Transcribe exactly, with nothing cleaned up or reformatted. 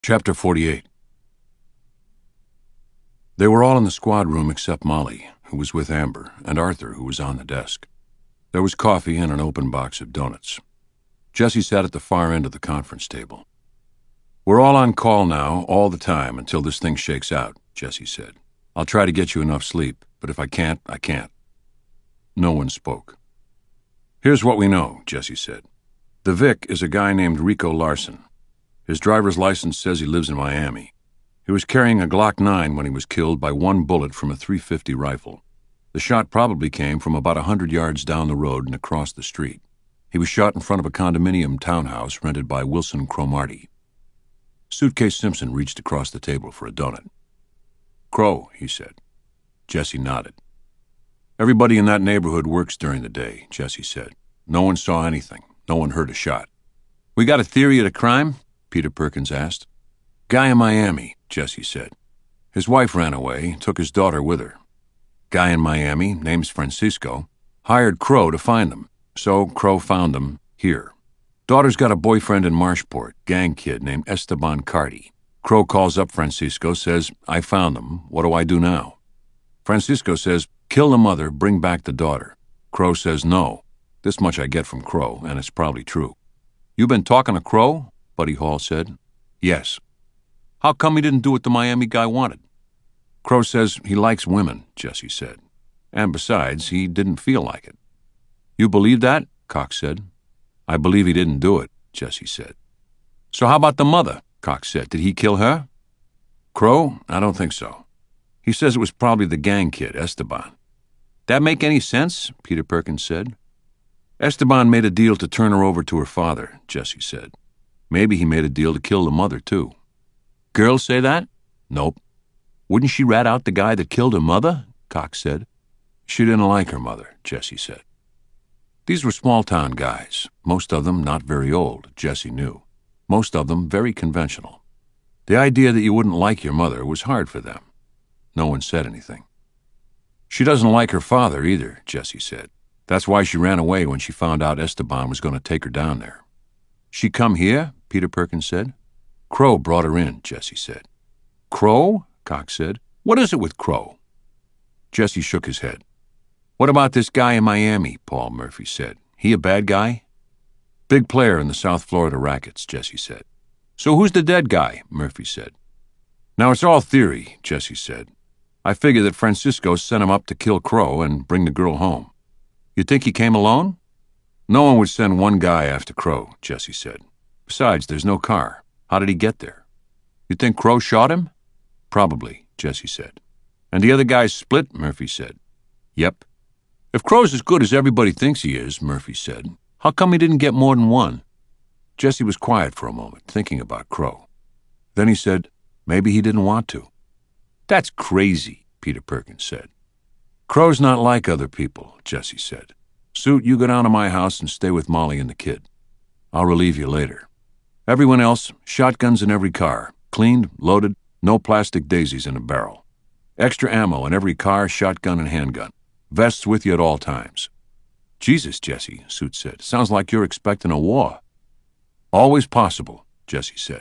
Chapter forty-eight. They were all in the squad room except Molly, who was with Amber, and Arthur, who was on the desk. There was coffee and an open box of donuts. Jesse sat at the far end of the conference table. "We're all on call now, all the time, until this thing shakes out," Jesse said. "I'll try to get you enough sleep, but if I can't, I can't." No one spoke. "Here's what we know," Jesse said. "The Vic is a guy named Rico Larson. His driver's license says he lives in Miami. He was carrying a Glock nine when he was killed by one bullet from a three fifty rifle. The shot probably came from about a hundred yards down the road and across the street. He was shot in front of a condominium townhouse rented by Wilson Cromartie." Suitcase Simpson reached across the table for a donut. "Crow," he said. Jesse nodded. "Everybody in that neighborhood works during the day," Jesse said. "No one saw anything. No one heard a shot." "We got a theory of the crime?" Peter Perkins asked. "Guy in Miami," Jesse said. "His wife ran away, took his daughter with her. Guy in Miami, name's Francisco, hired Crow to find them, so Crow found them here. Daughter's got a boyfriend in Marshport, gang kid named Esteban Carty. Crow calls up Francisco, says, 'I found them. What do I do now?' Francisco says, 'Kill the mother, bring back the daughter.' Crow says no. This much I get from Crow, and it's probably true." "You been talking to Crow?" Buddy Hall said. "Yes." "How come he didn't do what the Miami guy wanted?" "Crow says he likes women," Jesse said. "And besides, he didn't feel like it." "You believe that?" Cox said. "I believe he didn't do it," Jesse said. "So how about the mother?" Cox said. "Did he kill her?" "Crow? I don't think so. He says it was probably the gang kid, Esteban." "That make any sense?" Peter Perkins said. "Esteban made a deal to turn her over to her father," Jesse said. "Maybe he made a deal to kill the mother, too." "Girls say that?" "Nope." "Wouldn't she rat out the guy that killed her mother?" Cox said. "She didn't like her mother," Jesse said. These were small-town guys, most of them not very old, Jesse knew. Most of them very conventional. The idea that you wouldn't like your mother was hard for them. No one said anything. "She doesn't like her father either," Jesse said. "That's why she ran away when she found out Esteban was going to take her down there." "She come here?" Peter Perkins said. "Crow brought her in," Jesse said. "Crow?" Cox said. "What is it with Crow?" Jesse shook his head. "What about this guy in Miami?" Paul Murphy said. "He a bad guy?" "Big player in the South Florida rackets," Jesse said. "So who's the dead guy?" Murphy said. "Now it's all theory," Jesse said. "I figure that Francisco sent him up to kill Crow and bring the girl home." "You think he came alone?" "No one would send one guy after Crow," Jesse said. "Besides, there's no car. How did he get there?" "You think Crow shot him?" "Probably," Jesse said. "And the other guys split?" Murphy said. "Yep." "If Crow's as good as everybody thinks he is," Murphy said, "how come he didn't get more than one?" Jesse was quiet for a moment, thinking about Crow. Then he said, "Maybe he didn't want to." "That's crazy," Peter Perkins said. "Crow's not like other people," Jesse said. "Suit, you go down to my house and stay with Molly and the kid. I'll relieve you later. Everyone else, shotguns in every car, cleaned, loaded, no plastic daisies in a barrel. Extra ammo in every car, shotgun and handgun. Vests with you at all times." "Jesus, Jesse," Suit said. "Sounds like you're expecting a war." "Always possible," Jesse said.